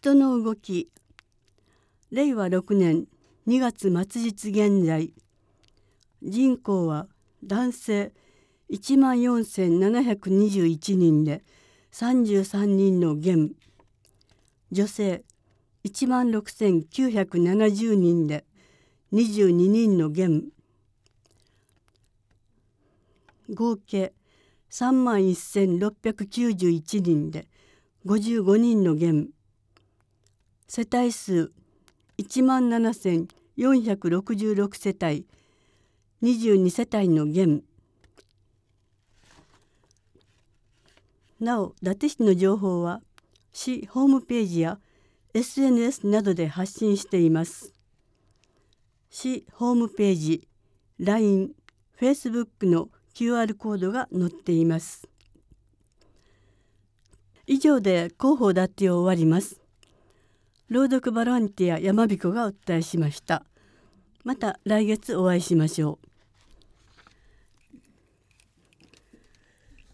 人の動き。令和6年2月末日現在、人口は男性14,721人で33人の減、女性16,970人で22人の減、合計31,691人で55人の減、世帯数17,466世帯22世帯の減。なお、伊達市の情報は市ホームページや SNS などで発信しています。市ホームページ、LINE、Facebook の QR コードが載っています。以上で広報伊達を終わります。朗読ボランティア山彦がお伝えしました。また来月お会いしましょう。